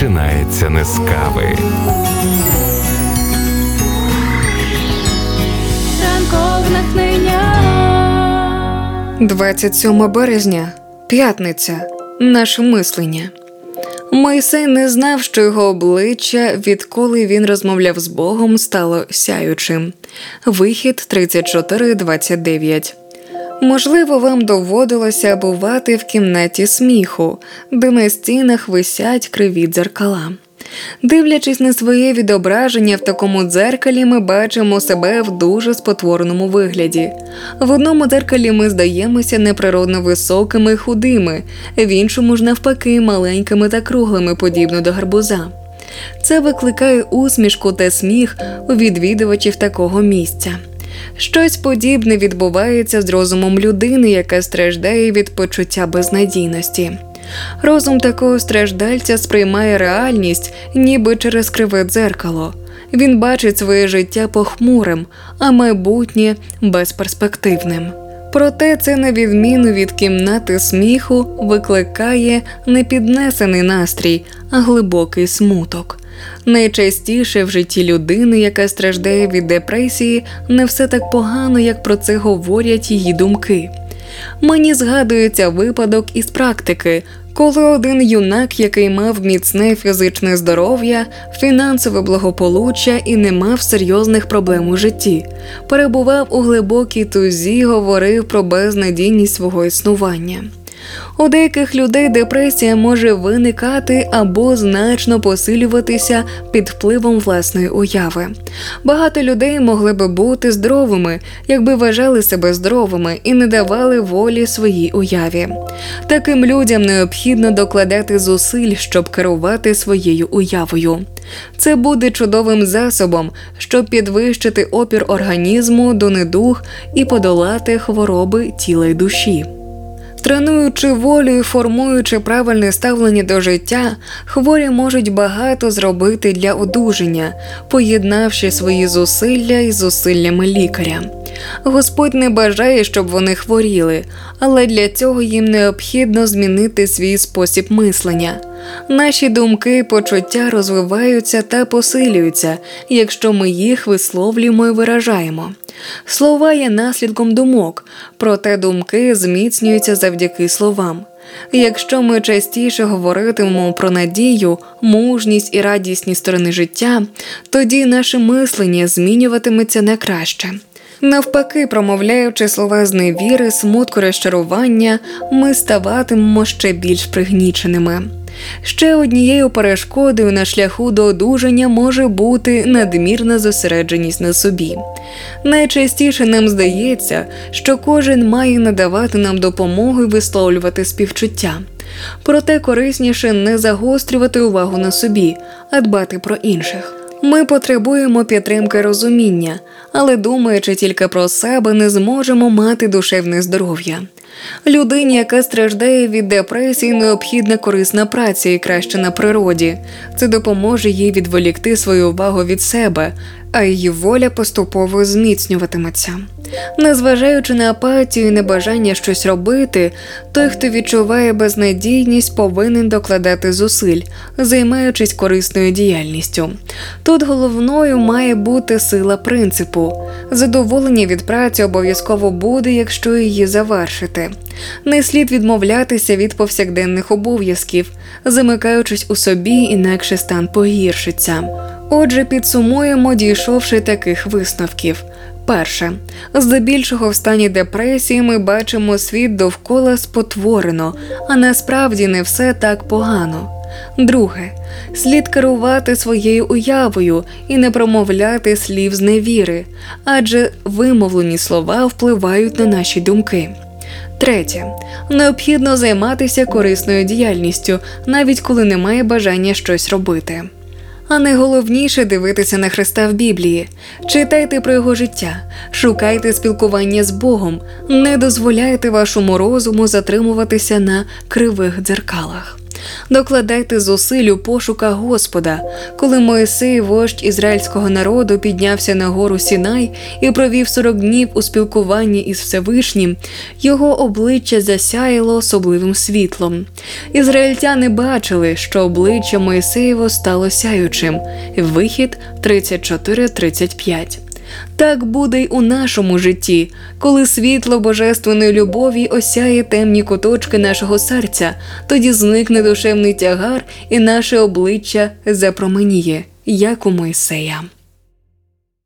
починається не з кави. Ранкове натхнення. 27 березня. П'ятниця. Наше мислення. Мойсей не знав, що його обличчя, відколи він розмовляв з Богом, стало сяючим. Вихід 34:29. Можливо, вам доводилося бувати в кімнаті сміху, де на стінах висять криві дзеркала. Дивлячись на своє відображення в такому дзеркалі, ми бачимо себе в дуже спотвореному вигляді. В одному дзеркалі ми здаємося неприродно високими і худими, в іншому ж навпаки маленькими та круглими, подібно до гарбуза. Це викликає усмішку та сміх у відвідувачів такого місця. Щось подібне відбувається з розумом людини, яка страждає від почуття безнадійності. Розум такого страждальця сприймає реальність, ніби через криве дзеркало. Він бачить своє життя похмурим, а майбутнє – безперспективним. Проте це, на відміну від кімнати сміху, викликає не піднесений настрій, а глибокий смуток. Найчастіше в житті людини, яка страждає від депресії, не все так погано, як про це говорять її думки. Мені згадується випадок із практики, коли один юнак, який мав міцне фізичне здоров'я, фінансове благополуччя і не мав серйозних проблем у житті, перебував у глибокій тузі, говорив про безнадійність свого існування. У деяких людей депресія може виникати або значно посилюватися під впливом власної уяви. Багато людей могли би бути здоровими, якби вважали себе здоровими і не давали волі своїй уяві. Таким людям необхідно докладати зусиль, щоб керувати своєю уявою. Це буде чудовим засобом, щоб підвищити опір організму до недуг і подолати хвороби тіла й душі. Тренуючи волю і формуючи правильне ставлення до життя, хворі можуть багато зробити для одужання, поєднавши свої зусилля із зусиллями лікаря. Господь не бажає, щоб вони хворіли, але для цього їм необхідно змінити свій спосіб мислення. Наші думки і почуття розвиваються та посилюються, якщо ми їх висловлюємо і виражаємо. Слова є наслідком думок, проте думки зміцнюються завдяки словам. Якщо ми частіше говоритимемо про надію, мужність і радісні сторони життя, тоді наше мислення змінюватиметься на краще. Навпаки, промовляючи слова зневіри, смутку, розчарування, ми ставатимемо ще більш пригніченими. Ще однією перешкодою на шляху до одужання може бути надмірна зосередженість на собі. Найчастіше нам здається, що кожен має надавати нам допомогу і висловлювати співчуття. Проте корисніше не загострювати увагу на собі, а дбати про інших. Ми потребуємо підтримки розуміння, але думаючи тільки про себе, не зможемо мати душевне здоров'я. Людині, яка страждає від депресії, необхідна корисна праця і краще на природі. Це допоможе їй відволікти свою увагу від себе, а її воля поступово зміцнюватиметься. Незважаючи на апатію і небажання щось робити, той, хто відчуває безнадійність, повинен докладати зусиль, займаючись корисною діяльністю. Тут головною має бути сила принципу. Задоволення від праці обов'язково буде, якщо її завершити. Не слід відмовлятися від повсякденних обов'язків, замикаючись у собі, інакше стан погіршиться. Отже, підсумуємо, дійшовши таких висновків. Перше. Здебільшого в стані депресії ми бачимо світ довкола спотворено, а насправді не все так погано. Друге. Слід керувати своєю уявою і не промовляти слів зневіри, адже вимовлені слова впливають на наші думки. Третє. Необхідно займатися корисною діяльністю, навіть коли немає бажання щось робити. А найголовніше – дивитися на Христа в Біблії. Читайте про його життя, шукайте спілкування з Богом, не дозволяйте вашому розуму затримуватися на кривих дзеркалах. Докладайте зусиль у пошуках Господа. Коли Мойсей, вождь ізраїльського народу, піднявся на гору Сінай і провів 40 днів у спілкуванні із Всевишнім, його обличчя засяяло особливим світлом. Ізраїльтяни бачили, що обличчя Мойсеєво стало сяючим. Вихід 34-35. Так буде й у нашому житті, коли світло божественної любові осяє темні куточки нашого серця, тоді зникне душевний тягар і наше обличчя запроменіє, як у Мойсея.